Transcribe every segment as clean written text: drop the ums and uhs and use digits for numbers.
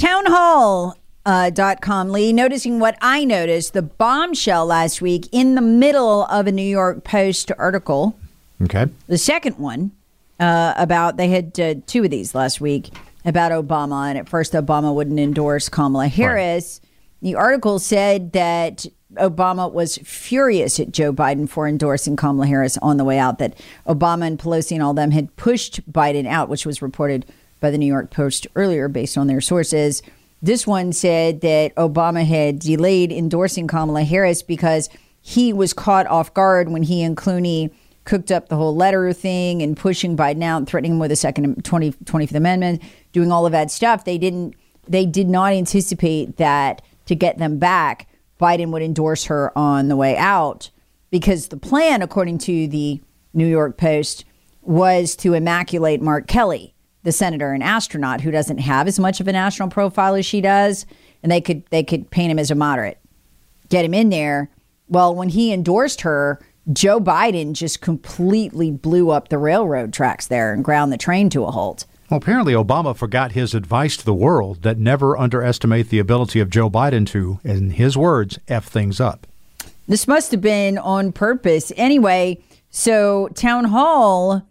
Townhall.com, Lee, noticing what I noticed, the bombshell last week in the middle of a New York Post article. Okay. The second one about, they had two of these last week about Obama. And at first, Obama wouldn't endorse Kamala Harris. Right. The article said that Obama was furious at Joe Biden for endorsing Kamala Harris on the way out, that Obama and Pelosi and all them had pushed Biden out, which was reported by the New York Post earlier based on their sources. This one said that Obama had delayed endorsing Kamala Harris because he was caught off guard when he and Clooney cooked up the whole letter thing and pushing Biden out, threatening him with a second 25th Amendment, doing all of that stuff. They did not anticipate that to get them back, Biden would endorse her on the way out, because the plan, according to the New York Post, was to immaculate Mark Kelly, the senator and astronaut who doesn't have as much of a national profile as she does, and they could paint him as a moderate, get him in there. Well, when he endorsed her, Joe Biden just completely blew up the railroad tracks there and ground the train to a halt. Well, apparently Obama forgot his advice to the world that never underestimate the ability of Joe Biden to, in his words, F things up. This must have been on purpose. Anyway, so townhall.com,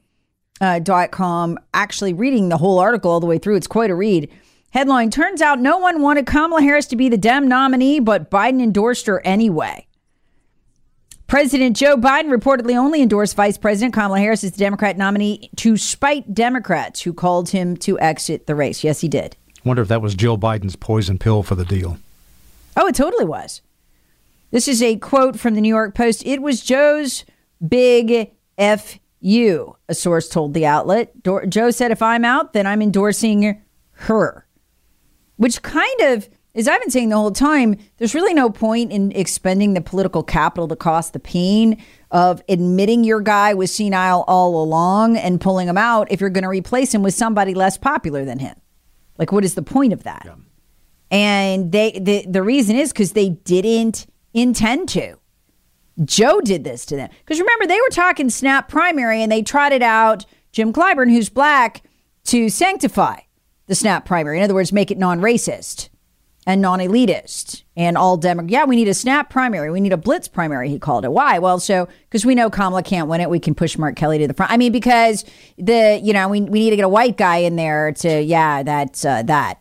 actually reading the whole article all the way through, it's quite a read. Headline, turns out no one wanted Kamala Harris to be the Dem nominee, but Biden endorsed her anyway. President Joe Biden reportedly only endorsed Vice President Kamala Harris as the Democrat nominee to spite Democrats who called him to exit the race. Yes, he did. Wonder if that was Jill Biden's poison pill for the deal. Oh, it totally was. This is a quote from the New York Post. It was Joe's big F-U, a source told the outlet. Joe said, if I'm out, then I'm endorsing her. Which kind of, as I've been saying the whole time, there's really no point in expending the political capital to cost the pain of admitting your guy was senile all along and pulling him out if you're going to replace him with somebody less popular than him. Like, what is the point of that? Yeah. And the reason is because they didn't intend to. Joe did this to them. Because remember, they were talking snap primary and they trotted out Jim Clyburn, who's black, to sanctify the snap primary. In other words, make it non-racist and non-elitist and all Democrat. Yeah, we need a snap primary. We need a blitz primary, he called it. Why? Well, so because we know Kamala can't win it, we can push Mark Kelly to the front. I mean, because we need to get a white guy in there to, that's that.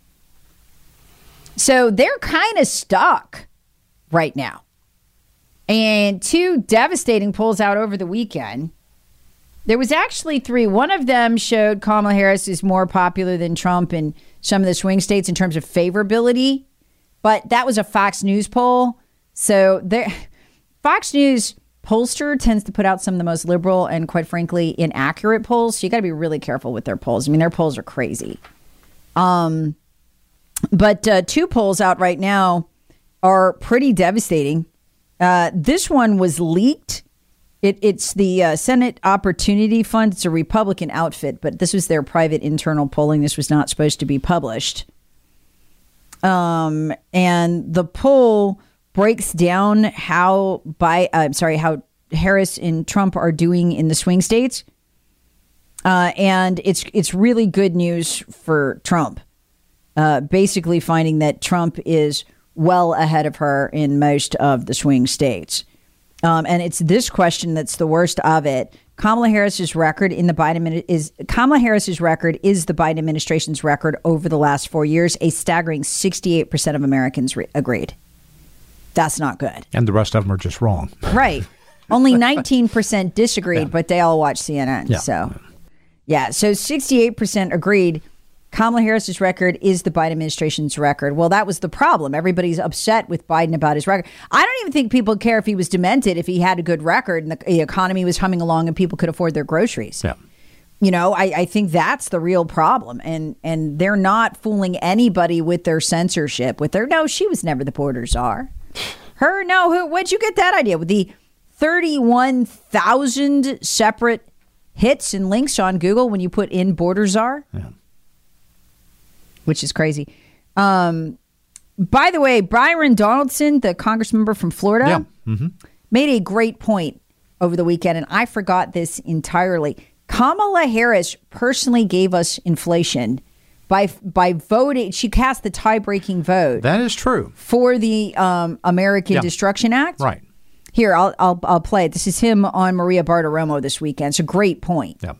So they're kind of stuck right now. And two devastating polls out over the weekend. There was actually three. One of them showed Kamala Harris is more popular than Trump in some of the swing states in terms of favorability. But that was a Fox News poll. So Fox News pollster tends to put out some of the most liberal and, quite frankly, inaccurate polls. So you got to be really careful with their polls. I mean, their polls are crazy. But two polls out right now are pretty devastating. This one was leaked. It's the Senate Opportunity Fund. It's a Republican outfit, but this was their private internal polling. This was not supposed to be published. And the poll breaks down how Harris and Trump are doing in the swing states. And it's really good news for Trump. Basically finding that Trump is well ahead of her in most of the swing states. And it's this question that's the worst of it. Kamala Harris's record is the Biden administration's record over the last 4 years. A staggering 68% of Americans agreed. That's not good. And the rest of them are just wrong. Right. Only 19% disagreed, but they all watch CNN. Yeah. So 68% agreed. Kamala Harris's record is the Biden administration's record. Well, that was the problem. Everybody's upset with Biden about his record. I don't even think people care if he was demented, if he had a good record and the economy was humming along and people could afford their groceries. Yeah. I think that's the real problem. And they're not fooling anybody with their censorship, no, she was never the border czar. Where'd you get that idea? With the 31,000 separate hits and links on Google when you put in border czar? Yeah. Which is crazy. By the way, Byron Donaldson, the Congress member from Florida, made a great point over the weekend, and I forgot this entirely. Kamala Harris personally gave us inflation by voting. She cast the tie-breaking vote. That is true. For the American Destruction Act. Right. Here, I'll play it. This is him on Maria Bartiromo this weekend. It's a great point. Yeah.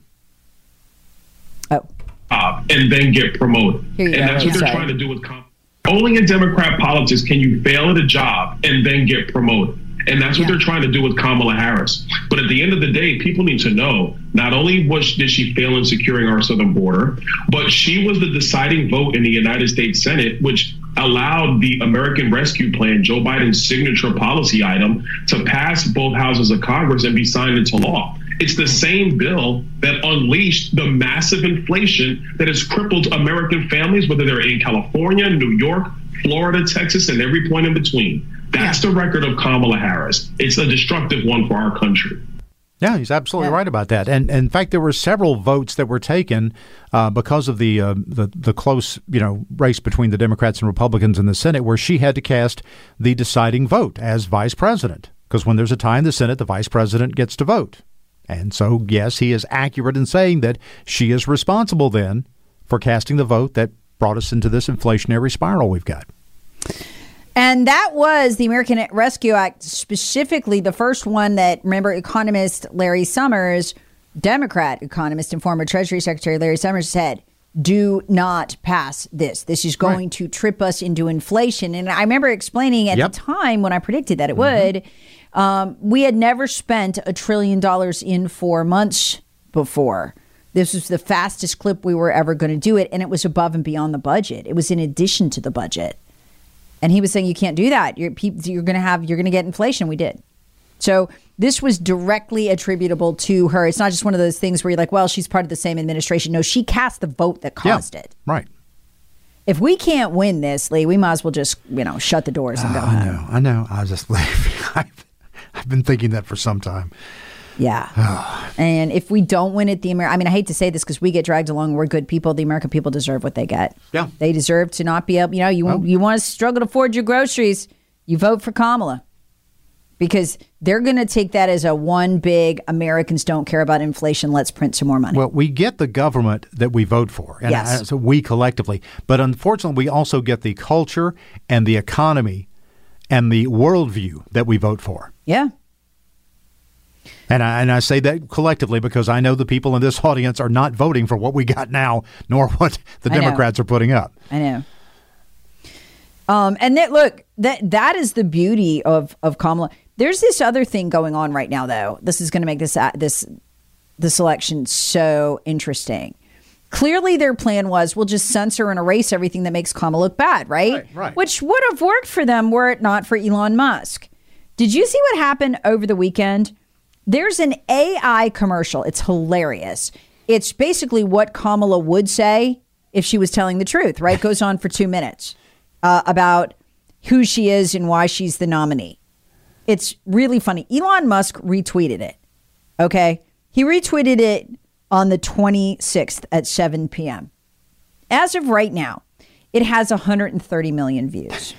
Oh. And then get promoted. And that's what they're trying to do with only in Democrat politics can you fail at a job and then get promoted. And that's what they're trying to do with Kamala Harris. But at the end of the day, people need to know not only did she fail in securing our southern border, but she was the deciding vote in the United States Senate, which allowed the American Rescue Plan, Joe Biden's signature policy item, to pass both houses of Congress and be signed into law. It's the same bill that unleashed the massive inflation that has crippled American families, whether they're in California, New York, Florida, Texas, and every point in between. That's the record of Kamala Harris. It's a destructive one for our country. Yeah, he's absolutely right about that. And in fact, there were several votes that were taken because of the close, race between the Democrats and Republicans in the Senate, where she had to cast the deciding vote as vice president. Because when there's a tie in the Senate, the vice president gets to vote. And so, yes, he is accurate in saying that she is responsible then for casting the vote that brought us into this inflationary spiral we've got. And that was the American Rescue Act, specifically the first one that, remember, economist Larry Summers, Democrat economist and former Treasury Secretary Larry Summers said, do not pass this. This is going to trip us into inflation. And I remember explaining at the time when I predicted that it would, we had never spent $1 trillion in 4 months before. This was the fastest clip we were ever going to do it. And it was above and beyond the budget. It was in addition to the budget. And he was saying, you can't do that. You're going to get inflation. We did. So this was directly attributable to her. It's not just one of those things where you're like, well, she's part of the same administration. No, she cast the vote that caused it. Right. If we can't win this, Lee, we might as well just, shut the doors and go home. I know. I just I've been thinking that for some time. Yeah. And if we don't win it, I hate to say this because we get dragged along. We're good people. The American people deserve what they get. Yeah. They deserve to not be able, you want to struggle to afford your groceries, you vote for Kamala. Because they're going to take that as a one big Americans don't care about inflation. Let's print some more money. Well, we get the government that we vote for. And so we collectively. But unfortunately, we also get the culture and the economy and the worldview that we vote for. Yeah. And I say that collectively because I know the people in this audience are not voting for what we got now, nor what the Democrats are putting up. I know. And that is the beauty of Kamala. There's this other thing going on right now, though. This is going to make this election so interesting. Clearly, their plan was we'll just censor and erase everything that makes Kamala look bad, right? Right. Which would have worked for them were it not for Elon Musk. Did you see what happened over the weekend? There's an AI commercial. It's hilarious. It's basically what Kamala would say if she was telling the truth, right? It goes on for 2 minutes about who she is and why she's the nominee. It's really funny. Elon Musk retweeted it. Okay. He retweeted it on the 26th at 7 p.m. As of right now, it has 130 million views.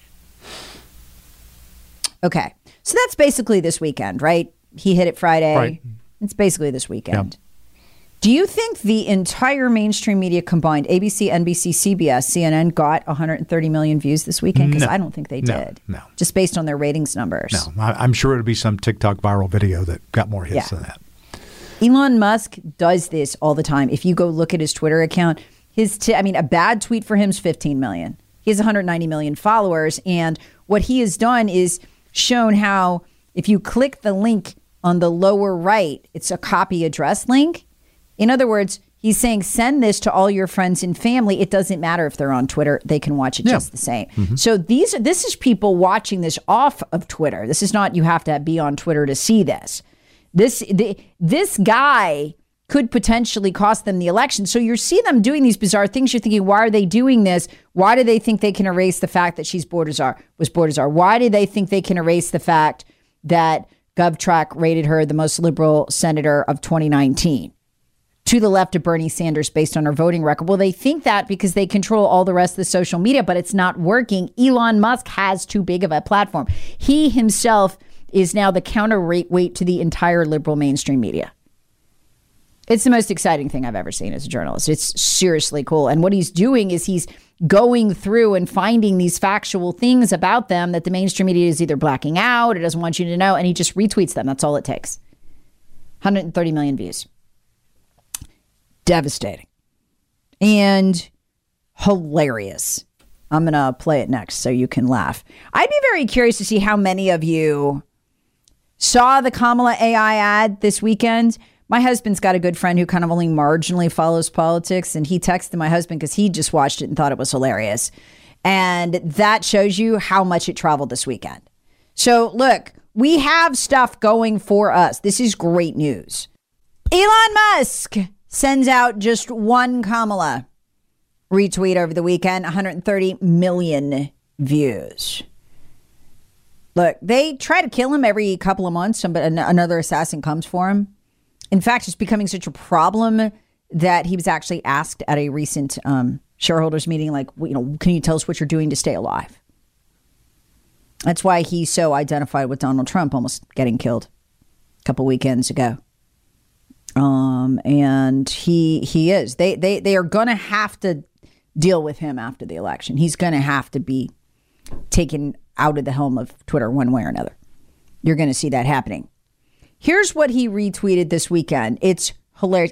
Okay. So that's basically this weekend, right? He hit it Friday. Right. It's basically this weekend. Yep. Do you think the entire mainstream media combined, ABC, NBC, CBS, CNN, got 130 million views this weekend? Because I don't think they did. No. Just based on their ratings numbers. No. I'm sure it'll be some TikTok viral video that got more hits than that. Elon Musk does this all the time. If you go look at his Twitter account, a bad tweet for him is 15 million. He has 190 million followers. And what he has done is shown how if you click the link on the lower right, it's a copy address link. In other words, he's saying send this to all your friends and family. It doesn't matter if they're on Twitter. They can watch it just the same. Mm-hmm. So this is people watching this off of Twitter. This is not you have to be on Twitter to see this. This guy could potentially cost them the election. So you see them doing these bizarre things. You're thinking, why are they doing this? Why do they think they can erase the fact that she's border czar? Why do they think they can erase the fact that GovTrack rated her the most liberal senator of 2019 to the left of Bernie Sanders based on her voting record? Well, they think that because they control all the rest of the social media, but it's not working. Elon Musk has too big of a platform. He himself is now the counterweight to the entire liberal mainstream media. It's the most exciting thing I've ever seen as a journalist. It's seriously cool. And what he's doing is he's going through and finding these factual things about them that the mainstream media is either blacking out or doesn't want you to know. And he just retweets them. That's all it takes. 130 million views. Devastating. And hilarious. I'm going to play it next so you can laugh. I'd be very curious to see how many of you saw the Kamala AI ad this weekend. My husband's got a good friend who kind of only marginally follows politics, and he texted my husband because he just watched it and thought it was hilarious. And that shows you how much it traveled this weekend. So look, we have stuff going for us. This is great news. Elon Musk sends out just one Kamala retweet over the weekend, 130 million views. Look, they try to kill him every couple of months. Another assassin comes for him. In fact, it's becoming such a problem that he was actually asked at a recent shareholders meeting, like, can you tell us what you're doing to stay alive? That's why he's so identified with Donald Trump almost getting killed a couple weekends ago. And he is. They are going to have to deal with him after the election. He's going to have to be taken out of the helm of Twitter one way or another. You're going to see that happening. Here's what he retweeted this weekend. It's hilarious.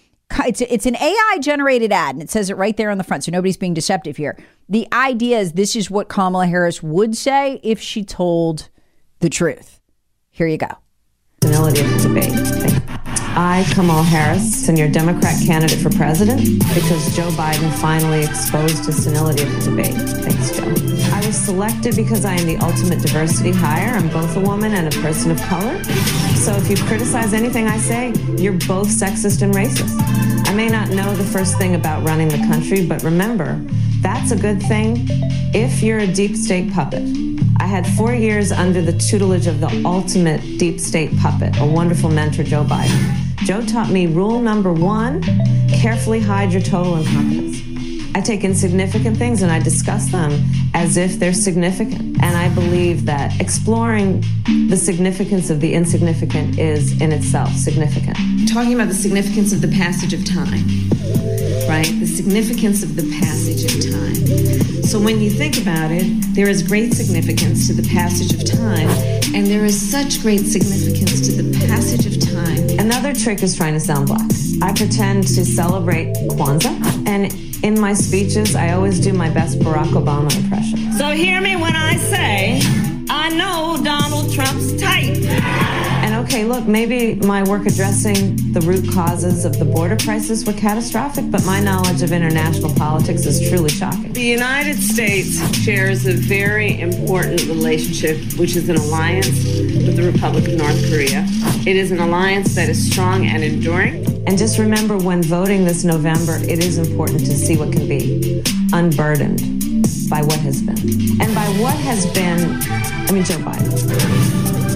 It's an AI generated ad, and it says it right there on the front, so nobody's being deceptive here. The idea is this is what Kamala Harris would say if she told the truth. Here you go. Senility of the debate. I, Kamala Harris, am your Democrat candidate for president because Joe Biden finally exposed the senility of the debate. Thanks, Joe. I was selected because I am the ultimate diversity hire. I'm both a woman and a person of color. So if you criticize anything I say, you're both sexist and racist. I may not know the first thing about running the country, but remember, that's a good thing if you're a deep state puppet. I had 4 years under the tutelage of the ultimate deep state puppet, a wonderful mentor, Joe Biden. Joe taught me rule number 1, carefully hide your total incompetence. I take insignificant things and I discuss them as if they're significant. And I believe that exploring the significance of the insignificant is in itself significant. Talking about the significance of the passage of time, right? The significance of the passage of time. So when you think about it, there is great significance to the passage of time, and there is such great significance to the passage of time. Another trick is trying to sound black. I pretend to celebrate Kwanzaa, and in my speeches, I always do my best Barack Obama impression. So hear me when I say, I know Donald Trump's type. And okay, look, maybe my work addressing the root causes of the border crisis were catastrophic, but my knowledge of international politics is truly shocking. The United States shares a very important relationship, which is an alliance with the Republic of North Korea. It is an alliance that is strong and enduring. And just remember, when voting this November, it is important to see what can be unburdened by what has been. And by what has been, Joe Biden.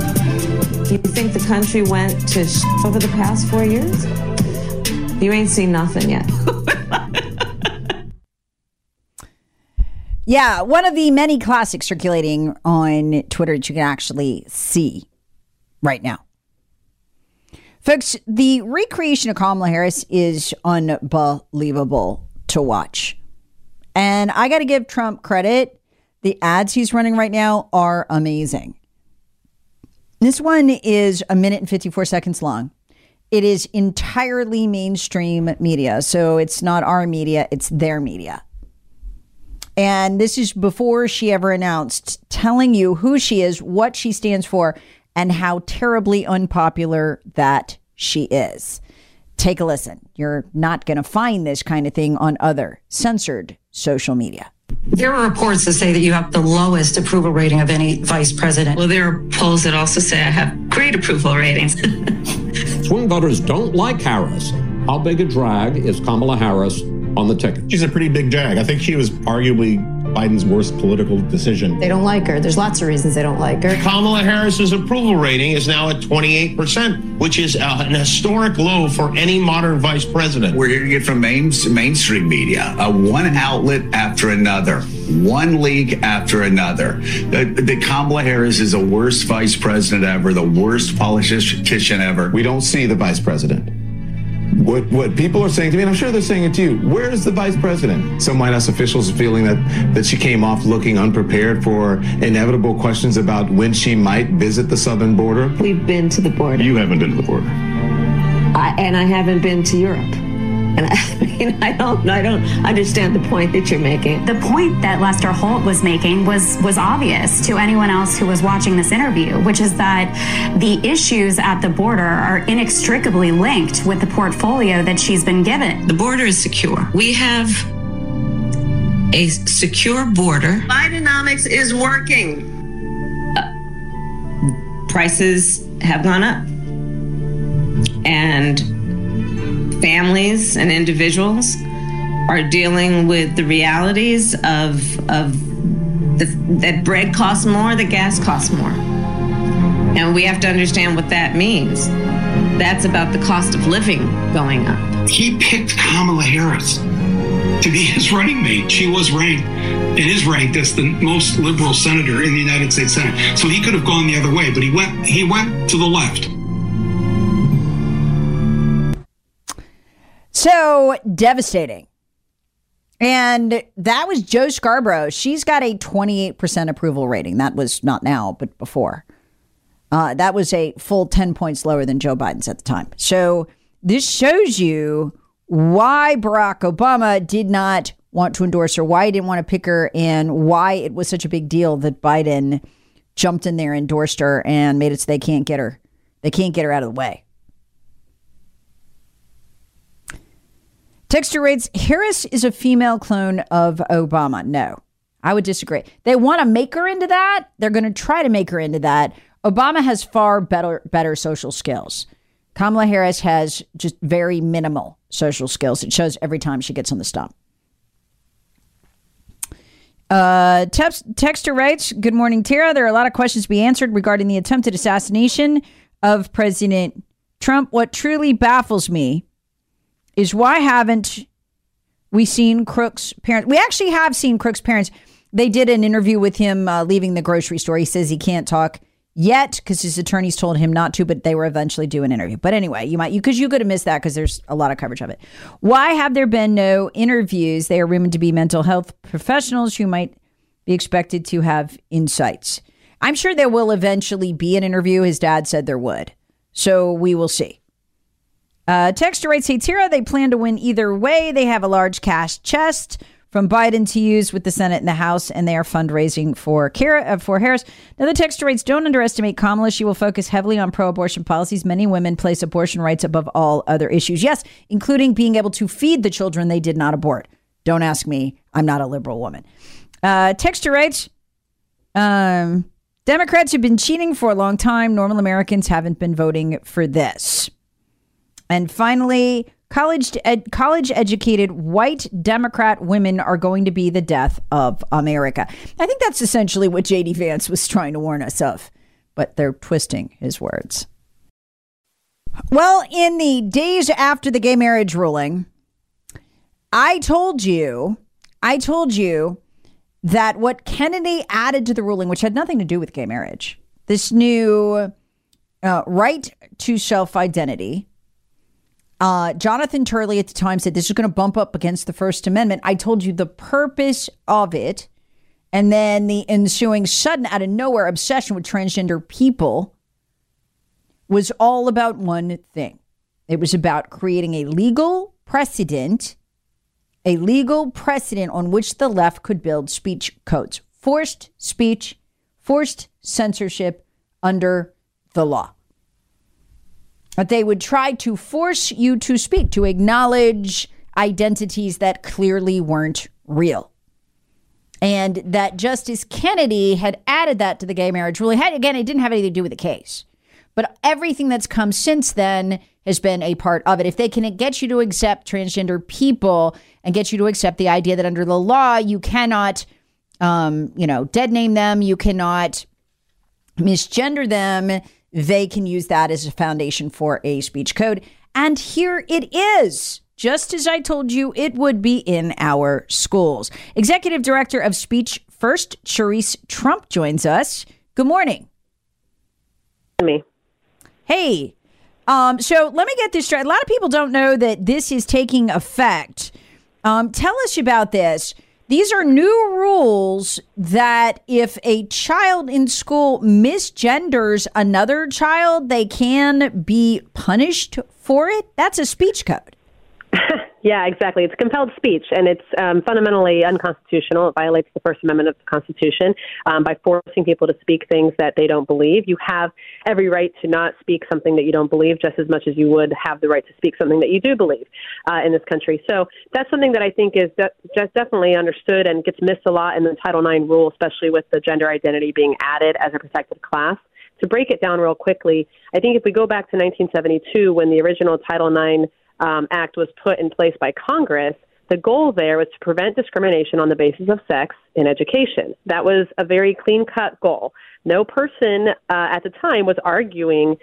You think the country went to over the past 4 years? You ain't seen nothing yet. Yeah, one of the many classics circulating on Twitter that you can actually see right now. Folks, the recreation of Kamala Harris is unbelievable to watch. And I got to give Trump credit. The ads he's running right now are amazing. This one is 1 minute and 54 seconds long. It is entirely mainstream media. So it's not our media, it's their media. And this is before she ever announced, telling you who she is, what she stands for, and how terribly unpopular that she is. Take a listen. You're not going to find this kind of thing on other censored social media. There are reports that say that you have the lowest approval rating of any vice president. Well, there are polls that also say I have great approval ratings. Swing voters don't like Harris. How big a drag is Kamala Harris on the ticket? She's a pretty big drag. I think she was arguably Biden's worst political decision. They don't like her. There's lots of reasons they don't like her. Kamala Harris's approval rating is now at 28%, which is an historic low for any modern vice president. We're hearing it from mainstream media, one outlet after another, one leak after another. The Kamala Harris is the worst vice president ever, the worst politician ever. We don't see the vice president what people are saying to me, and I'm sure they're saying it to you, where is the vice president? Some White House officials are feeling that she came off looking unprepared for inevitable questions about when she might visit the southern border. We've been to the border. You haven't been to the border. And I haven't been to Europe. And I don't understand the point that you're making. The point that Lester Holt was making was obvious to anyone else who was watching this interview, which is that the issues at the border are inextricably linked with the portfolio that she's been given. The border is secure. We have a secure border. Bidenomics is working. Prices have gone up. And families and individuals are dealing with the realities of that bread costs more, that gas costs more. And we have to understand what that means. That's about the cost of living going up. He picked Kamala Harris to be his running mate. She was ranked and is ranked as the most liberal senator in the United States Senate. So he could have gone the other way, but he went to the left. So devastating. And that was Joe Scarborough. She's got a 28% approval rating. That was not now, but before. That was a full 10 points lower than Joe Biden's at the time. So this shows you why Barack Obama did not want to endorse her, why he didn't want to pick her, and why it was such a big deal that Biden jumped in there, endorsed her, and made it so they can't get her. They can't get her out of the way. Texter writes, Harris is a female clone of Obama. No, I would disagree. They want to make her into that. They're going to try to make her into that. Obama has far better social skills. Kamala Harris has just very minimal social skills. It shows every time she gets on the stump. Texter writes, good morning, Tara. There are a lot of questions to be answered regarding the attempted assassination of President Trump. What truly baffles me is why haven't we seen Crook's parents? We actually have seen Crook's parents. They did an interview with him leaving the grocery store. He says he can't talk yet because his attorneys told him not to, but they were eventually do an interview. But anyway, you could have missed that because there's a lot of coverage of it. Why have there been no interviews? They are rumored to be mental health professionals who might be expected to have insights. I'm sure there will eventually be an interview. His dad said there would. So we will see. Texter writes, hey, Tara, they plan to win either way. They have a large cash chest from Biden to use with the Senate and the House, and they are fundraising for Harris. Now, the texter writes, don't underestimate Kamala. She will focus heavily on pro-abortion policies. Many women place abortion rights above all other issues. Yes, including being able to feed the children they did not abort. Don't ask me. I'm not a liberal woman. Texter writes, Democrats have been cheating for a long time. Normal Americans haven't been voting for this. And finally, college-educated white Democrat women are going to be the death of America. I think that's essentially what J.D. Vance was trying to warn us of, but they're twisting his words. Well, in the days after the gay marriage ruling, I told you that what Kennedy added to the ruling, which had nothing to do with gay marriage, this new right to self-identity. Jonathan Turley at the time said this is going to bump up against the First Amendment. I told you the purpose of it, and then the ensuing sudden out of nowhere obsession with transgender people was all about one thing. It was about creating a legal precedent on which the left could build speech codes, forced speech, forced censorship under the law. But they would try to force you to speak, to acknowledge identities that clearly weren't real. And that Justice Kennedy had added that to the gay marriage rule. Again, it didn't have anything to do with the case. But everything that's come since then has been a part of it. If they can get you to accept transgender people and get you to accept the idea that under the law, you cannot, dead name them, you cannot misgender them, they can use that as a foundation for a speech code. And here it is, just as I told you it would be in our schools. Executive Director of Speech First, Charisse Trump, joins us. Good morning. Me. Hey, So let me get this straight. A lot of people don't know that this is taking effect. Tell us about this. These are new rules that if a child in school misgenders another child, they can be punished for it. That's a speech code. Yeah, exactly. It's compelled speech, and it's fundamentally unconstitutional. It violates the First Amendment of the Constitution by forcing people to speak things that they don't believe. You have every right to not speak something that you don't believe, just as much as you would have the right to speak something that you do believe in this country. So that's something that I think is just definitely understood and gets missed a lot in the Title IX rule, especially with the gender identity being added as a protected class. To break it down real quickly, I think if we go back to 1972, when the original Title IX Act was put in place by Congress, the goal there was to prevent discrimination on the basis of sex in education. That was a very clean-cut goal. No person at the time was arguing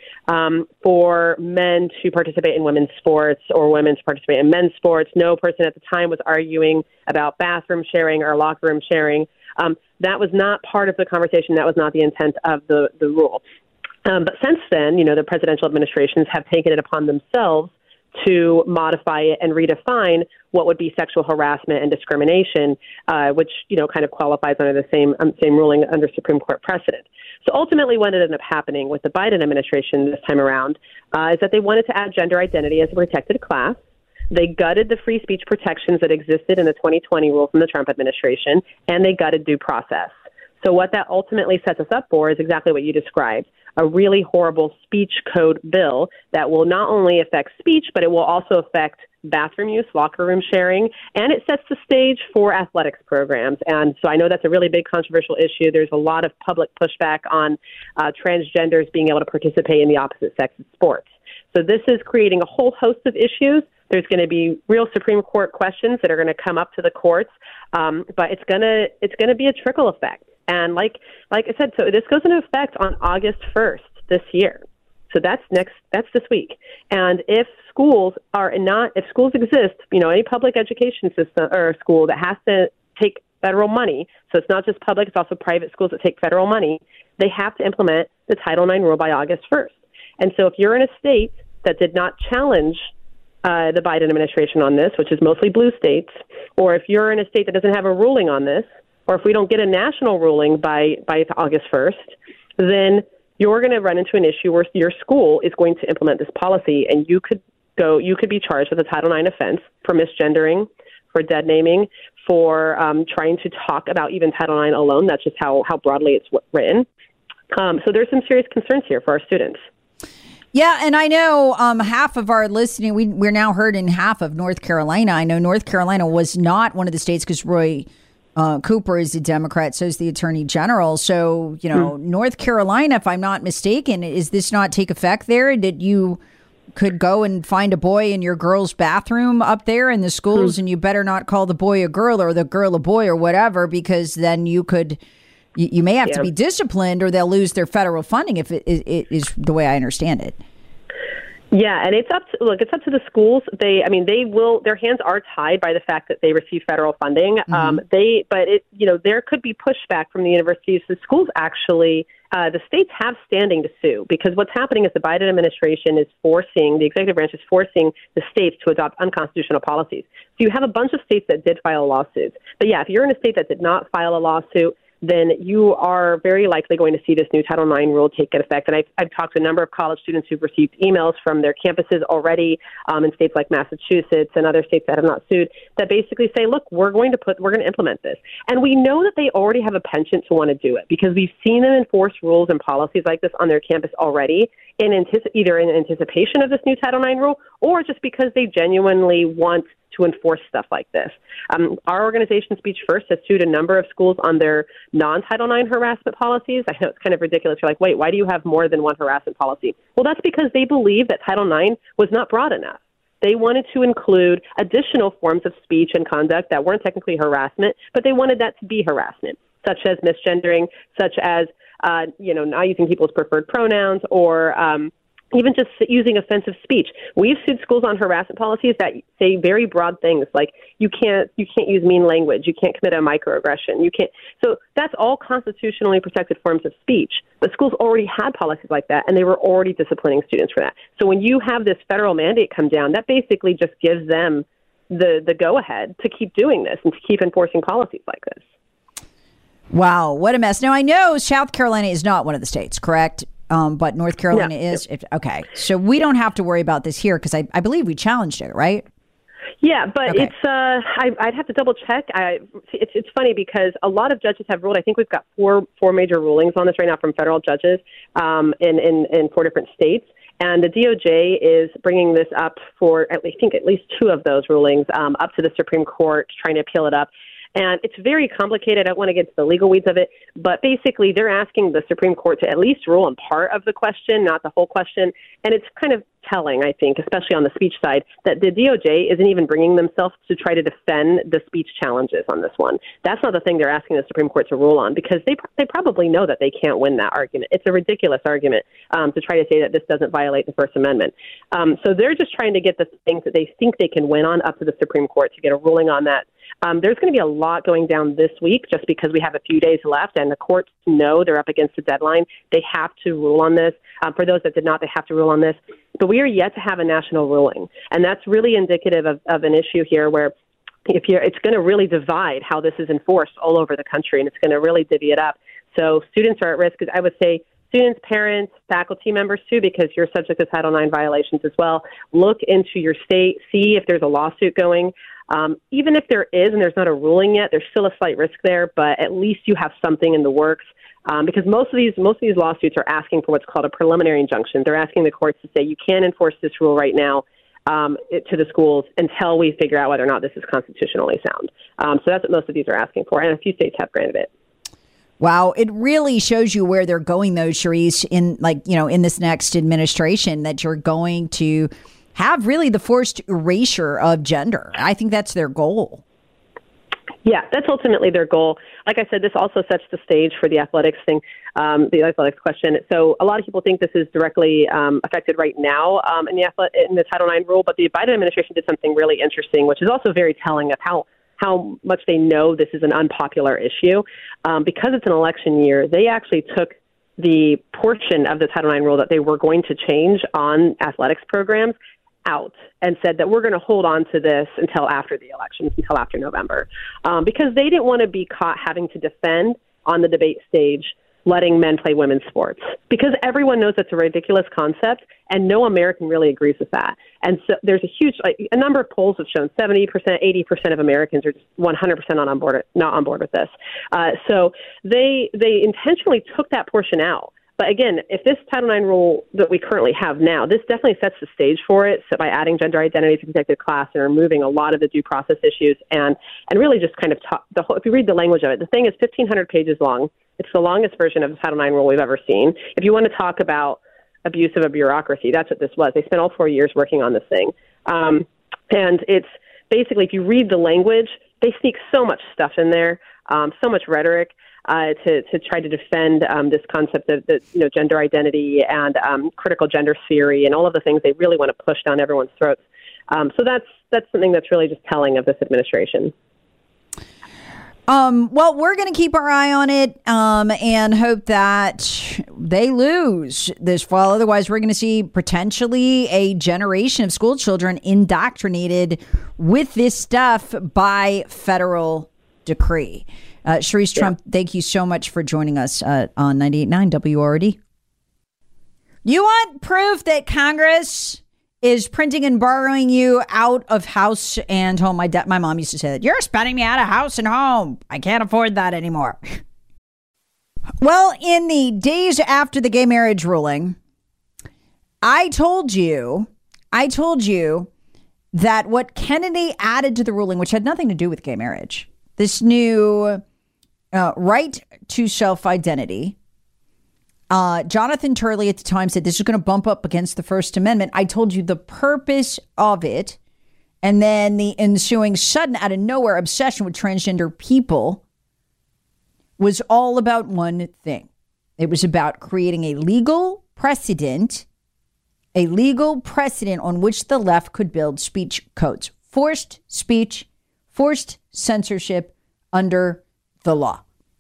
for men to participate in women's sports or women to participate in men's sports. No person at the time was arguing about bathroom sharing or locker room sharing. That was not part of the conversation. That was not the intent of the rule. But since then, the presidential administrations have taken it upon themselves to modify it and redefine what would be sexual harassment and discrimination, which, kind of qualifies under the same ruling under Supreme Court precedent. So ultimately what ended up happening with the Biden administration this time around is that they wanted to add gender identity as a protected class. They gutted the free speech protections that existed in the 2020 rule from the Trump administration, and they gutted due process. So what that ultimately sets us up for is exactly what you described, a really horrible speech code bill that will not only affect speech, but it will also affect bathroom use, locker room sharing, and it sets the stage for athletics programs. And so I know that's a really big controversial issue. There's a lot of public pushback on transgenders being able to participate in the opposite sex in sports. So this is creating a whole host of issues. There's going to be real Supreme Court questions that are going to come up to the courts, but it's going to be a trickle effect. And like I said, so this goes into effect on August 1st this year. So that's this week. And if schools exist, any public education system or school that has to take federal money, so it's not just public, it's also private schools that take federal money, they have to implement the Title IX rule by August 1st. And so if you're in a state that did not challenge the Biden administration on this, which is mostly blue states, or if you're in a state that doesn't have a ruling on this, or if we don't get a national ruling by August 1st, then you're going to run into an issue where your school is going to implement this policy, and you could be charged with a Title IX offense for misgendering, for dead naming, for trying to talk about even Title IX alone. That's just how broadly it's written. So there's some serious concerns here for our students. Yeah, and I know half of our listening, we're now heard in half of North Carolina. I know North Carolina was not one of the states because Roy Cooper is a Democrat, so is the Attorney General. So, North Carolina, if I'm not mistaken, is this not take effect there? That you could go and find a boy in your girl's bathroom up there in the schools, and you better not call the boy a girl or the girl a boy or whatever, because then you may have to be disciplined or they'll lose their federal funding if it is the way I understand it. Yeah, and it's up to the schools. Their hands are tied by the fact that they receive federal funding. Mm-hmm. There could be pushback from the universities. The schools actually, the states have standing to sue, because what's happening is the Biden administration is the executive branch is forcing the states to adopt unconstitutional policies. So you have a bunch of states that did file lawsuits. But yeah, if you're in a state that did not file a lawsuit, then you are very likely going to see this new Title IX rule take effect. And I've talked to a number of college students who've received emails from their campuses already in states like Massachusetts and other states that have not sued that basically say, look, we're going to implement this. And we know that they already have a penchant to want to do it, because we've seen them enforce rules and policies like this on their campus already, either in anticipation of this new Title IX rule or just because they genuinely want to enforce stuff like this. Our organization, Speech First, has sued a number of schools on their non-Title IX harassment policies. I know it's kind of ridiculous. You're like, wait, why do you have more than one harassment policy? Well, that's because they believe that Title IX was not broad enough. They wanted to include additional forms of speech and conduct that weren't technically harassment, but they wanted that to be harassment, such as misgendering, such as not using people's preferred pronouns, or even just using offensive speech. We've sued schools on harassment policies that say very broad things like you can't use mean language, you can't commit a microaggression, you can't. So that's all constitutionally protected forms of speech. But schools already had policies like that, and they were already disciplining students for that. So when you have this federal mandate come down, that basically just gives them the go-ahead to keep doing this and to keep enforcing policies like this. Wow, what a mess. Now, I know South Carolina is not one of the states, correct? But North Carolina is. Okay. So we don't have to worry about this here because I believe we challenged it, right? Yeah, but it's I'd have to double check. It's funny because a lot of judges have ruled. I think we've got four major rulings on this right now from federal judges in 4 different states. And the DOJ is bringing this up for at least 2 of those rulings up to the Supreme Court, trying to appeal it up. And it's very complicated. I don't want to get to the legal weeds of it, but basically they're asking the Supreme Court to at least rule on part of the question, not the whole question. And it's kind of telling, I think, especially on the speech side, that the DOJ isn't even bringing themselves to try to defend the speech challenges on this one. That's not the thing they're asking the Supreme Court to rule on, because they probably know that they can't win that argument. It's a ridiculous argument to try to say that this doesn't violate the First Amendment. So they're just trying to get the things that they think they can win on up to the Supreme Court to get a ruling on that. There's going to be a lot going down this week just because we have a few days left, and the courts know they're up against the deadline. They have to rule on this. For those that did not, they have to rule on this. But we are yet to have a national ruling, and that's really indicative of an issue here where it's going to really divide how this is enforced all over the country, and it's going to really divvy it up. So students are at risk. I would say students, parents, faculty members too, because you're subject to Title IX violations as well. Look into your state, see if there's a lawsuit going. Even if there is and there's not a ruling yet, there's still a slight risk there, but at least you have something in the works. Because most of these lawsuits are asking for what's called a preliminary injunction. They're asking the courts to say you can't enforce this rule right now to the schools until we figure out whether or not this is constitutionally sound. So that's what most of these are asking for, and a few states have granted it. Wow, it really shows you where they're going, though, Sharice, in this next administration, that you're going to have really the forced erasure of gender. I think that's their goal. Yeah, that's ultimately their goal. Like I said, this also sets the stage for the athletics thing, the athletics question. So a lot of people think this is directly affected right now in the Title IX rule, but the Biden administration did something really interesting, which is also very telling of how much they know this is an unpopular issue. Because it's an election year, they actually took the portion of the Title IX rule that they were going to change on athletics programs out and said that we're going to hold on to this until after the elections, until after November, because they didn't want to be caught having to defend on the debate stage letting men play women's sports, because everyone knows that's a ridiculous concept and no American really agrees with that. And so there's a huge, a number of polls have shown 70%, 80% of Americans are just 100% not on board with this. So they intentionally took that portion out. But again, if this Title IX rule that we currently have now, this definitely sets the stage for it. So by adding gender identity to protected class and removing a lot of the due process issues and really just kind of if you read the language of it, the thing is 1,500 pages long. It's the longest version of the Title IX rule we've ever seen. If you want to talk about abuse of a bureaucracy, that's what this was. They spent all 4 years working on this thing. And it's basically, if you read the language, they sneak so much stuff in there, so much rhetoric. To try to defend this concept of gender identity and critical gender theory and all of the things they really want to push down everyone's throats. So that's something that's really just telling of this administration. Well, we're going to keep our eye on it and hope that they lose this fall. Otherwise, we're going to see potentially a generation of school children indoctrinated with this stuff by federal decree. Sharice Trump, thank you so much for joining us on 98.9 WRD. You want proof that Congress is printing and borrowing you out of house and home? My mom used to say that. You're spending me out of house and home. I can't afford that anymore. Well, in the days after the gay marriage ruling, I told you that what Kennedy added to the ruling, which had nothing to do with gay marriage, this new right to self-identity. Jonathan Turley at the time said this is going to bump up against the First Amendment. I told you the purpose of it, and then the ensuing sudden out of nowhere obsession with transgender people was all about one thing. It was about creating a legal precedent a legal precedent on which the left could build speech codes. Forced speech, forced censorship under the law.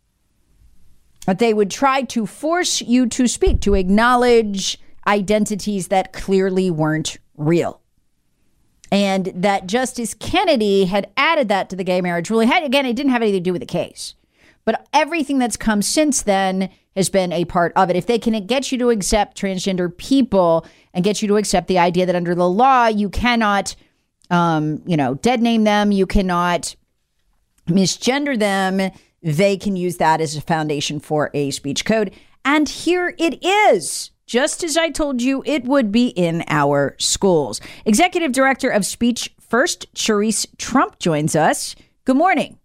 But they would try to force you to speak, to acknowledge identities that clearly weren't real. And that Justice Kennedy had added that to the gay marriage rule. Again, it didn't have anything to do with the case. But everything that's come since then has been a part of it. If they can get you to accept transgender people and get you to accept the idea that under the law, you cannot, dead name them, you cannot misgender them, they can use that as a foundation for a speech code. And here it is. Just as I told you, it would be in our schools. Executive Director of Speech First, Charisse Trump, joins us. Good morning.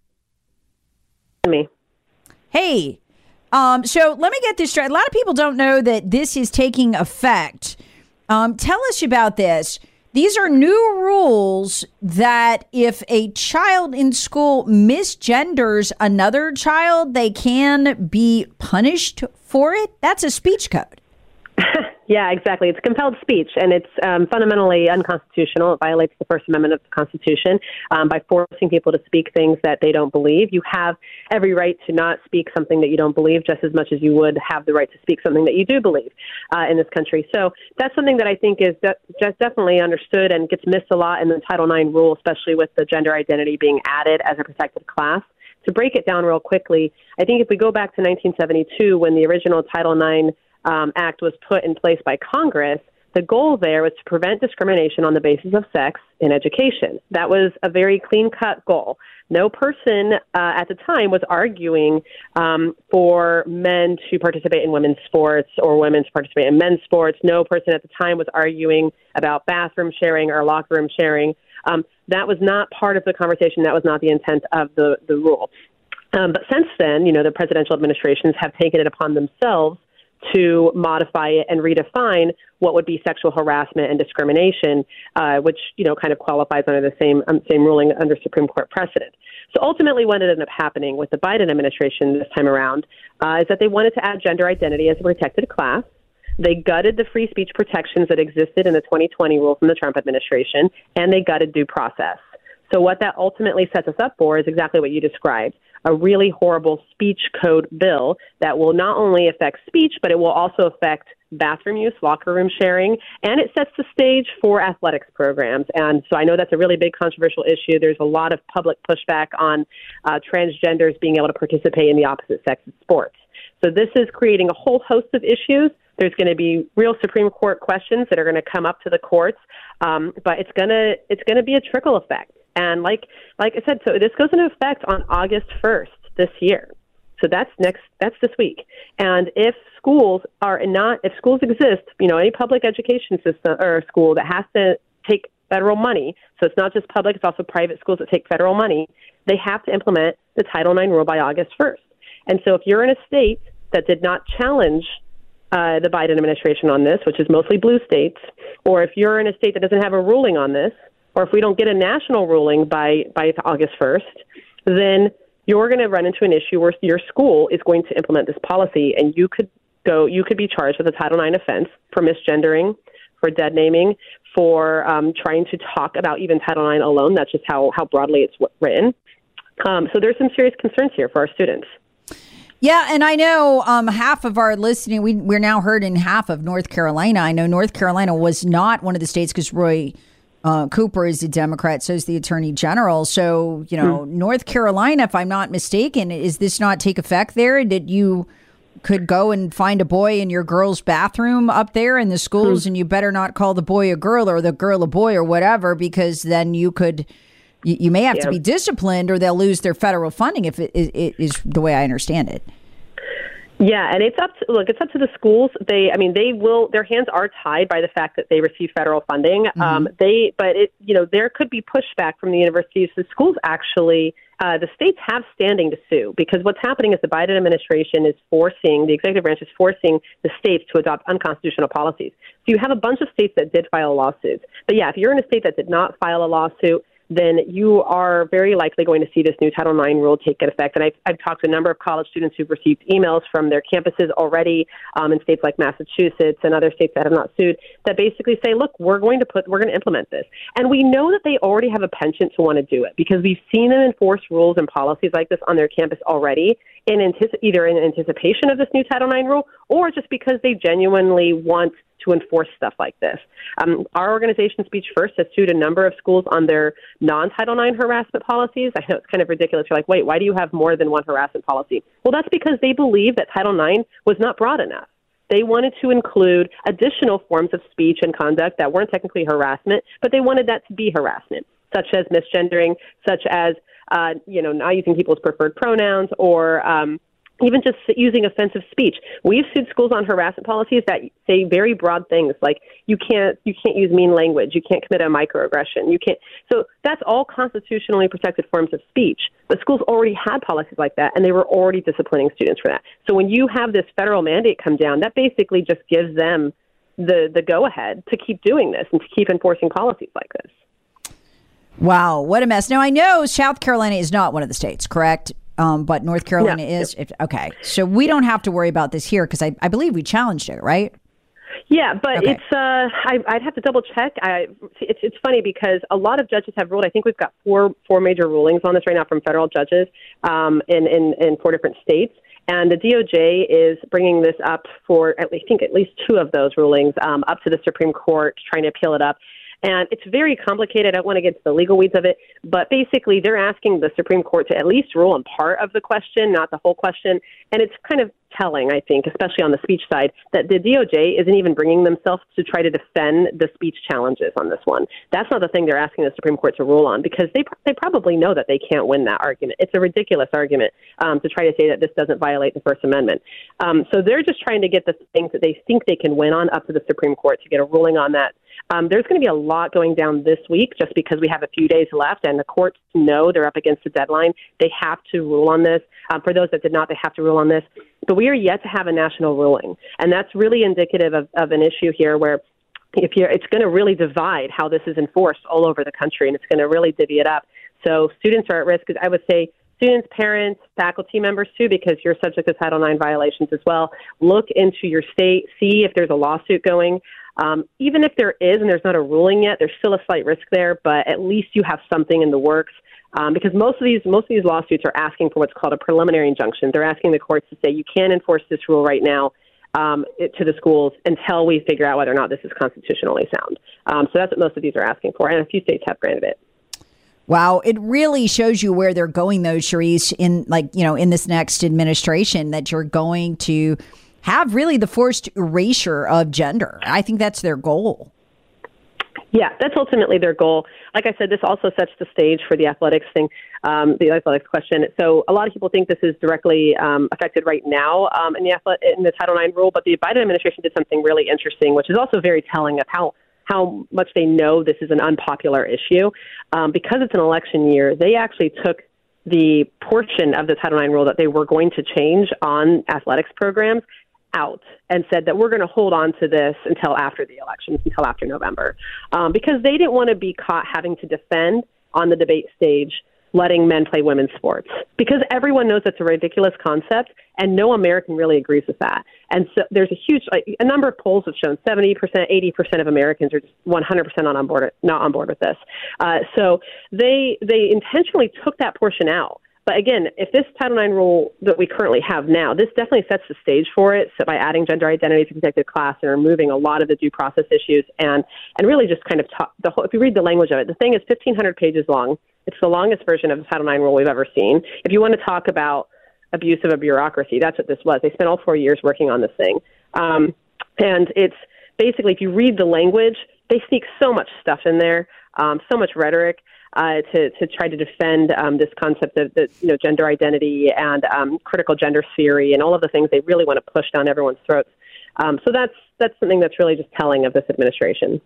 Me. Hey, so let me get this straight. A lot of people don't know that this is taking effect. Tell us about this. These are new rules that if a child in school misgenders another child, they can be punished for it. That's a speech code. Yeah, exactly. It's compelled speech, and it's fundamentally unconstitutional. It violates the First Amendment of the Constitution by forcing people to speak things that they don't believe. You have every right to not speak something that you don't believe, just as much as you would have the right to speak something that you do believe in this country. So that's something that I think is just definitely understood and gets missed a lot in the Title IX rule, especially with the gender identity being added as a protected class. To break it down real quickly, I think if we go back to 1972, when the original Title IX Act was put in place by Congress, the goal there was to prevent discrimination on the basis of sex in education. That was a very clean-cut goal. No person at the time was arguing for men to participate in women's sports or women to participate in men's sports. No person at the time was arguing about bathroom sharing or locker room sharing. That was not part of the conversation. That was not the intent of the rule. But since then, the presidential administrations have taken it upon themselves to modify it and redefine what would be sexual harassment and discrimination, which, kind of qualifies under the same ruling under Supreme Court precedent. So ultimately what ended up happening with the Biden administration this time around is that they wanted to add gender identity as a protected class. They gutted the free speech protections that existed in the 2020 rule from the Trump administration, and they gutted due process. So what that ultimately sets us up for is exactly what you described, a really horrible speech code bill that will not only affect speech, but it will also affect bathroom use, locker room sharing, and it sets the stage for athletics programs. And so I know that's a really big controversial issue. There's a lot of public pushback on transgenders being able to participate in the opposite sex in sports. So this is creating a whole host of issues. There's going to be real Supreme Court questions that are going to come up to the courts, but it's going to be a trickle effect. And like I said, so this goes into effect on August 1st this year. So that's this week. And if schools exist, any public education system or school that has to take federal money, so it's not just public, it's also private schools that take federal money, they have to implement the Title IX rule by August 1st. And so if you're in a state that did not challenge the Biden administration on this, which is mostly blue states, or if you're in a state that doesn't have a ruling on this, or if we don't get a national ruling by August 1st, then you're going to run into an issue where your school is going to implement this policy, and you could be charged with a Title IX offense for misgendering, for dead naming, for trying to talk about even Title IX alone. That's just how broadly it's written. So there's some serious concerns here for our students. Yeah, and I know half of our listening, we're now heard in half of North Carolina. I know North Carolina was not one of the states because Roy Cooper is a Democrat, so is the Attorney General. So, North Carolina, if I'm not mistaken, is this not take effect there? That you could go and find a boy in your girl's bathroom up there in the schools, and you better not call the boy a girl or the girl a boy or whatever, because then you may have to be disciplined or they'll lose their federal funding if it is the way I understand it. Yeah, and it's up to the schools. Their hands are tied by the fact that they receive federal funding. Mm-hmm. There could be pushback from the universities. The schools actually, the states have standing to sue, because what's happening is the Biden administration is the executive branch is forcing the states to adopt unconstitutional policies. So you have a bunch of states that did file lawsuits. But yeah, if you're in a state that did not file a lawsuit, then you are very likely going to see this new Title IX rule take effect. And I've talked to a number of college students who've received emails from their campuses already in states like Massachusetts and other states that have not sued that basically say, look, we're going to implement this. And we know that they already have a penchant to want to do it because we've seen them enforce rules and policies like this on their campus already, either in anticipation of this new Title IX rule or just because they genuinely want to enforce stuff like this. Our organization, Speech First, has sued a number of schools on their non-Title IX harassment policies. I know it's kind of ridiculous. You're like, wait, why do you have more than one harassment policy? Well, that's because they believe that Title IX was not broad enough. They wanted to include additional forms of speech and conduct that weren't technically harassment, but they wanted that to be harassment, such as misgendering, such as not using people's preferred pronouns, or even just using offensive speech. We've sued schools on harassment policies that say very broad things like you can't use mean language, you can't commit a microaggression, you can't. So that's all constitutionally protected forms of speech. The schools already had policies like that, and they were already disciplining students for that. So when you have this federal mandate come down, that basically just gives them the go-ahead to keep doing this and to keep enforcing policies like this. Wow, what a mess. Now, I know South Carolina is not one of the states, correct? But North Carolina is. Okay. So we don't have to worry about this here because I believe we challenged it, right? Yeah, but okay. I'd have to double check. It's funny because a lot of judges have ruled. I think we've got four major rulings on this right now from federal judges in 4 different states. And the DOJ is bringing this up for at least 2 of those rulings up to the Supreme Court, trying to appeal it up. And it's very complicated. I don't want to get into the legal weeds of it, but basically they're asking the Supreme Court to at least rule on part of the question, not the whole question. And it's kind of telling, I think, especially on the speech side, that the DOJ isn't even bringing themselves to try to defend the speech challenges on this one. That's not the thing they're asking the Supreme Court to rule on because they probably know that they can't win that argument. It's a ridiculous argument to try to say that this doesn't violate the First Amendment. So they're just trying to get the things that they think they can win on up to the Supreme Court to get a ruling on that. There's going to be a lot going down this week just because we have a few days left and the courts know they're up against the deadline. They have to rule on this. For those that did not, they have to rule on this. But we are yet to have a national ruling. And that's really indicative of an issue here where it's going to really divide how this is enforced all over the country, and it's going to really divvy it up. So students are at risk. I would say students, parents, faculty members too, because you're subject to Title IX violations as well. Look into your state, see if there's a lawsuit going. Even if there is and there's not a ruling yet, there's still a slight risk there, but at least you have something in the works. Because most of these lawsuits are asking for what's called a preliminary injunction. They're asking the courts to say you can't enforce this rule right now to the schools until we figure out whether or not this is constitutionally sound. So that's what most of these are asking for, and a few states have granted it. Wow, it really shows you where they're going, though, Sharice, in this next administration, that you're going to have really the forced erasure of gender. I think that's their goal. Yeah, that's ultimately their goal. Like I said, this also sets the stage for the athletics thing, the athletics question. So a lot of people think this is directly affected right now in the Title IX rule, but the Biden administration did something really interesting, which is also very telling of how much they know this is an unpopular issue. Because it's an election year, they actually took the portion of the Title IX rule that they were going to change on athletics programs out and said that we're going to hold on to this until after the elections, until after November, because they didn't want to be caught having to defend on the debate stage letting men play women's sports, because everyone knows that's a ridiculous concept and no American really agrees with that. And so there's a number of polls have shown 70%, 80% of Americans are just 100% not on board with this. So they intentionally took that portion out. But again, if this Title IX rule that we currently have now, this definitely sets the stage for it. So by adding gender identity to protected class and removing a lot of the due process issues and really just kind of if you read the language of it, the thing is 1,500 pages long. It's the longest version of the Title IX rule we've ever seen. If you want to talk about abuse of a bureaucracy, that's what this was. They spent all 4 years working on this thing. And it's basically, if you read the language, they sneak so much stuff in there, so much rhetoric. To try to defend this concept of gender identity and critical gender theory and all of the things they really want to push down everyone's throats. So that's something that's really just telling of this administration.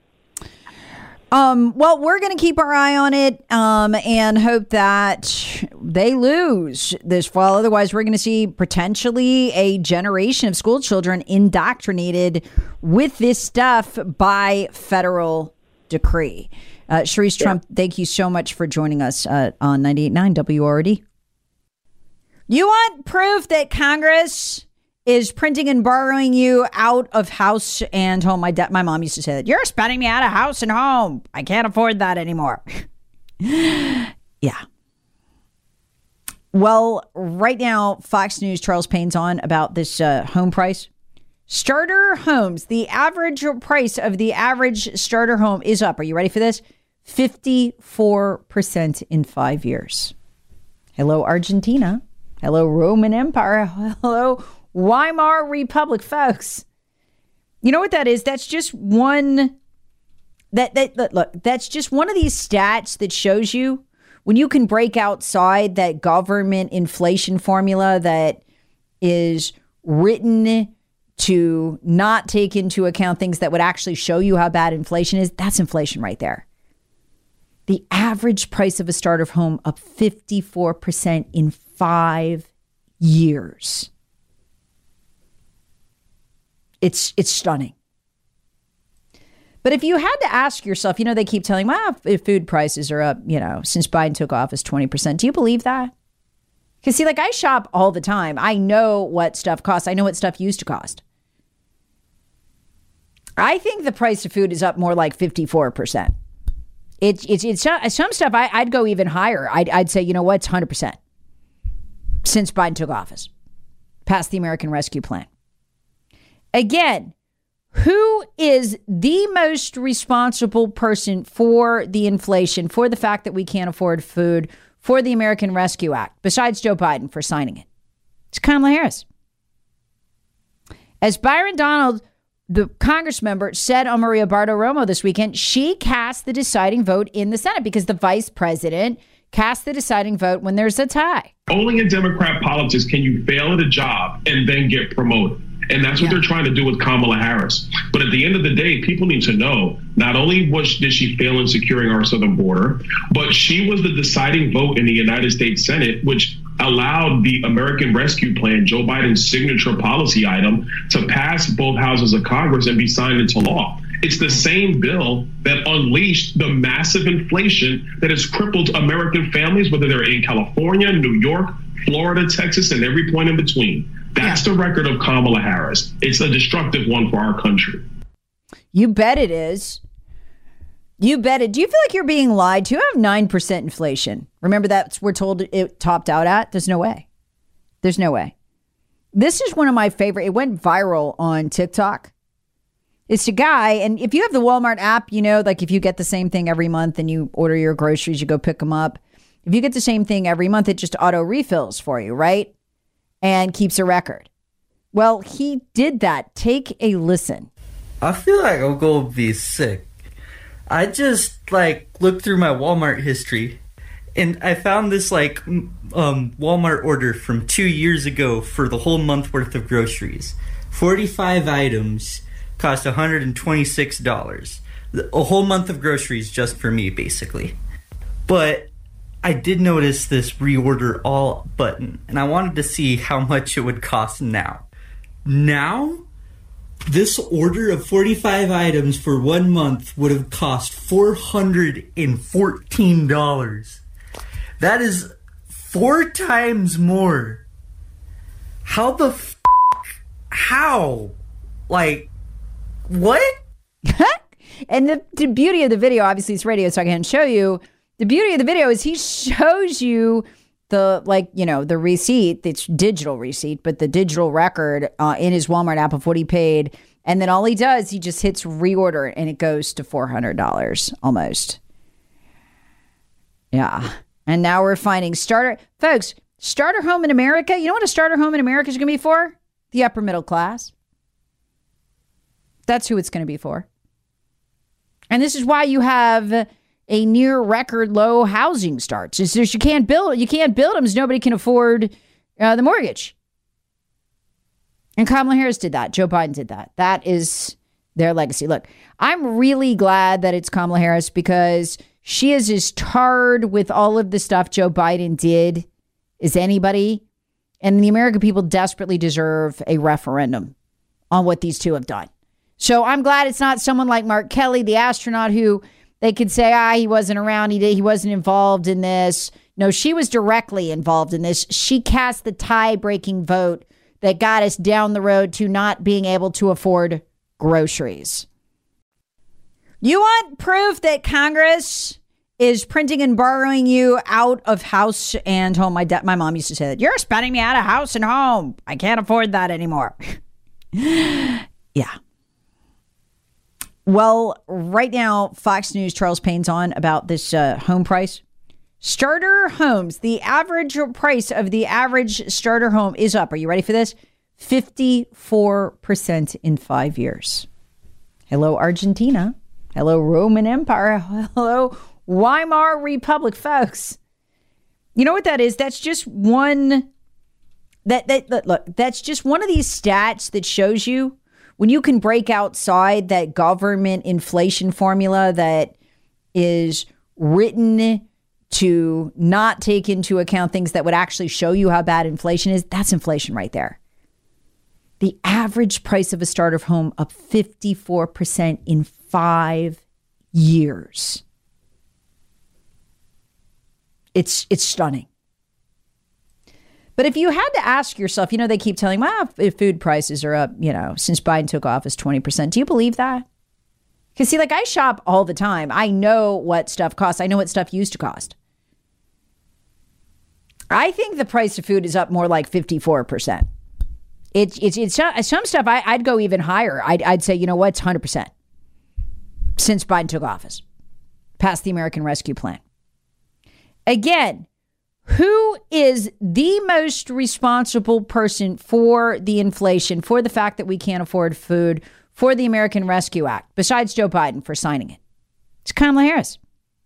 Well, we're going to keep our eye on it and hope that they lose this fall. Otherwise, we're going to see potentially a generation of school children indoctrinated with this stuff by federal decree. Sharice Trump, thank you so much for joining us on 98.9 WRD. You want proof that Congress is printing and borrowing you out of house and home? My mom used to say that. You're spending me out of house and home. I can't afford that anymore. Yeah. Well, right now, Fox News, Charles Payne's on about this home price. Starter homes, the average price of the average starter home is up. Are you ready for this? 54% in 5 years. Hello, Argentina. Hello, Roman Empire. Hello, Weimar Republic, folks. You know what that is? That's just one. That's just one of these stats that shows you when you can break outside that government inflation formula that is written to not take into account things that would actually show you how bad inflation is. That's inflation right there. The average price of a starter home up 54% in 5 years. It's stunning. But if you had to ask yourself, they keep telling, well, food prices are up, since Biden took office 20%. Do you believe that? Because see, I shop all the time. I know what stuff costs. I know what stuff used to cost. I think the price of food is up more like 54%. It's some stuff I'd go even higher. I'd say, it's 100% since Biden took office, passed the American Rescue Plan. Again, who is the most responsible person for the inflation, for the fact that we can't afford food, for the American Rescue Act, besides Joe Biden for signing it? It's Kamala Harris. As Byron Donald, the Congress member, said on Maria Bartiromo this weekend, she cast the deciding vote in the Senate because the vice president cast the deciding vote when there's a tie. Only in Democrat politics can you fail at a job and then get promoted. And that's what they're trying to do with Kamala Harris. But at the end of the day, people need to know, not only did she fail in securing our southern border, but she was the deciding vote in the United States Senate, which allowed the American Rescue Plan, Joe Biden's signature policy item, to pass both houses of Congress and be signed into law. It's the same bill that unleashed the massive inflation that has crippled American families, whether they're in California, New York, Florida, Texas, and every point in between. That's the record of Kamala Harris. It's a destructive one for our country. You bet it is. You bet it. Do you feel like you're being lied to? You have 9% inflation. Remember that's we're told it topped out at? There's no way. There's no way. This is one of my favorite. It went viral on TikTok. It's a guy, and if you have the Walmart app, if you get the same thing every month and you order your groceries, you go pick them up. If you get the same thing every month, it just auto refills for you, right? And keeps a record. Well, he did that. Take a listen. I feel like I'm going to be sick. I just looked through my Walmart history and I found this Walmart order from 2 years ago for the whole month worth of groceries. 45 items cost $126. A whole month of groceries just for me, basically. But I did notice this reorder all button, and I wanted to see how much it would cost now. Now, this order of 45 items for 1 month would have cost $414. That is 4 times more. How the f***? How? What? And the beauty of the video, obviously it's radio, so I can't show you. The beauty of the video is he shows you the the receipt. It's digital receipt, but the digital record in his Walmart app of what he paid. And then all he does, he just hits reorder and it goes to $400 almost. Yeah. And now we're finding starter home in America. You know what a starter home in America is going to be for? The upper middle class. That's who it's going to be for. And this is why you have a near record low housing starts. It's just you can't build them because nobody can afford the mortgage. And Kamala Harris did that. Joe Biden did that. That is their legacy. Look, I'm really glad that it's Kamala Harris because she is as tarred with all of the stuff Joe Biden did as anybody. And the American people desperately deserve a referendum on what these two have done. So I'm glad it's not someone like Mark Kelly, the astronaut who they could say, he wasn't around. He wasn't involved in this. No, she was directly involved in this. She cast the tie-breaking vote that got us down the road to not being able to afford groceries. You want proof that Congress is printing and borrowing you out of house and home? My mom used to say that. You're spending me out of house and home. I can't afford that anymore. Yeah. Well, right now, Fox News, Charles Payne's on about this home price. Starter homes, the average price of the average starter home is up. Are you ready for this? 54% in 5 years. Hello, Argentina. Hello, Roman Empire. Hello, Weimar Republic, folks. You know what that is? That's just one. Look, that's just one of these stats that shows you when you can break outside that government inflation formula that is written to not take into account things that would actually show you how bad inflation is. That's inflation right there. The average price of a starter home up 54% in 5 years. It's stunning. But if you had to ask yourself, they keep telling, food prices are up, since Biden took office 20%. Do you believe that? Because see, I shop all the time. I know what stuff costs. I know what stuff used to cost. I think the price of food is up more like 54%. It's some stuff I'd go even higher. I'd say, it's 100% since Biden took office, passed the American Rescue Plan. Again, who is the most responsible person for the inflation, for the fact that we can't afford food, for the American Rescue Act, besides Joe Biden for signing it? It's Kamala Harris.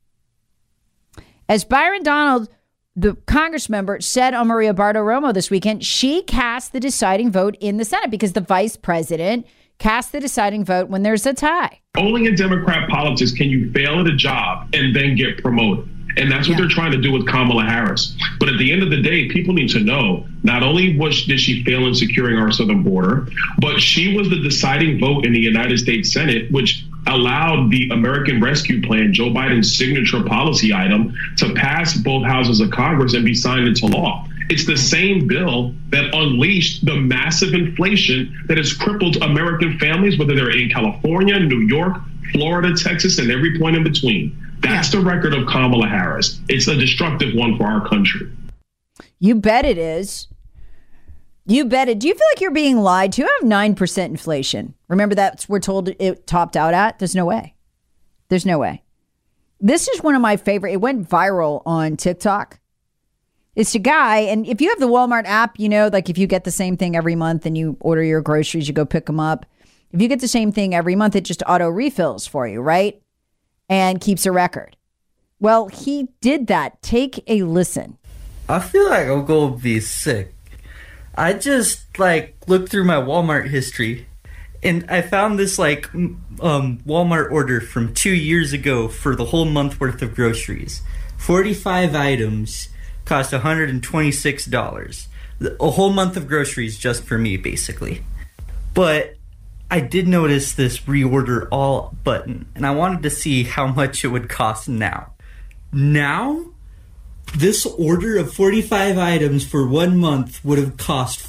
As Byron Donald, the Congress member, said on Maria Bartiromo this weekend, she cast the deciding vote in the Senate because the vice president cast the deciding vote when there's a tie. Only in Democrat politics can you fail at a job and then get promoted. And that's what they're trying to do with Kamala Harris. But at the end of the day, people need to know, not only did she fail in securing our southern border, but she was the deciding vote in the United States Senate, which allowed the American Rescue Plan, Joe Biden's signature policy item, to pass both houses of Congress and be signed into law. It's the same bill that unleashed the massive inflation that has crippled American families, whether they're in California, New York, Florida, Texas, and every point in between. That's the record of Kamala Harris. It's a destructive one for our country. You bet it is. You bet it. Do you feel like you're being lied to? You have 9% inflation. Remember that's we're told it topped out at? There's no way. There's no way. This is one of my favorite. It went viral on TikTok. It's a guy, and if you have the Walmart app, if you get the same thing every month and you order your groceries, you go pick them up. If you get the same thing every month, it just auto refills for you, right? And keeps a record. Well, he did that. Take a listen. I feel like I'm going to be sick. I just looked through my Walmart history and I found this Walmart order from 2 years ago for the whole month worth of groceries. 45 items cost $126. A whole month of groceries just for me, basically. But I did notice this reorder all button, and I wanted to see how much it would cost now. Now, this order of 45 items for 1 month would have cost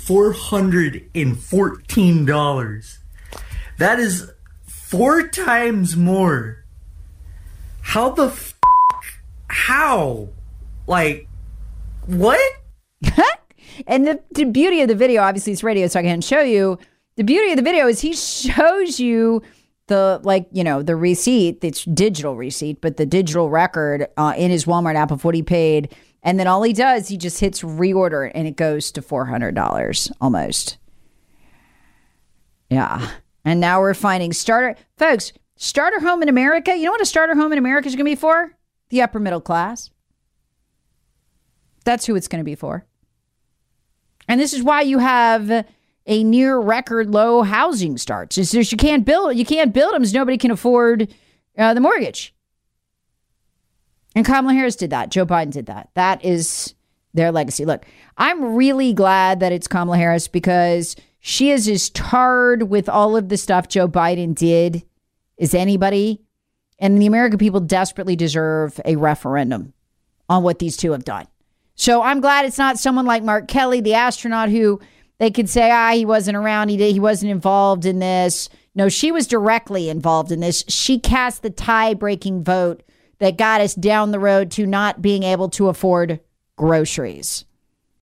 $414. That is 4 times more. How the how? What? And the beauty of the video, obviously it's radio, so I can't show you. The beauty of the video is he shows you the receipt. It's digital receipt, but the digital record in his Walmart app of what he paid. And then all he does, he just hits reorder and it goes to $400 almost. Yeah. And now we're finding starter home in America. You know what a starter home in America is going to be for? The upper middle class. That's who it's going to be for. And this is why you have a near record low housing starts. It's just you can't build them because nobody can afford the mortgage. And Kamala Harris did that. Joe Biden did that. That is their legacy. Look, I'm really glad that it's Kamala Harris because she is as tarred with all of the stuff Joe Biden did as anybody. And the American people desperately deserve a referendum on what these two have done. So I'm glad it's not someone like Mark Kelly, the astronaut, who they could say, he wasn't around, he wasn't involved in this. No, she was directly involved in this. She cast the tie-breaking vote that got us down the road to not being able to afford groceries.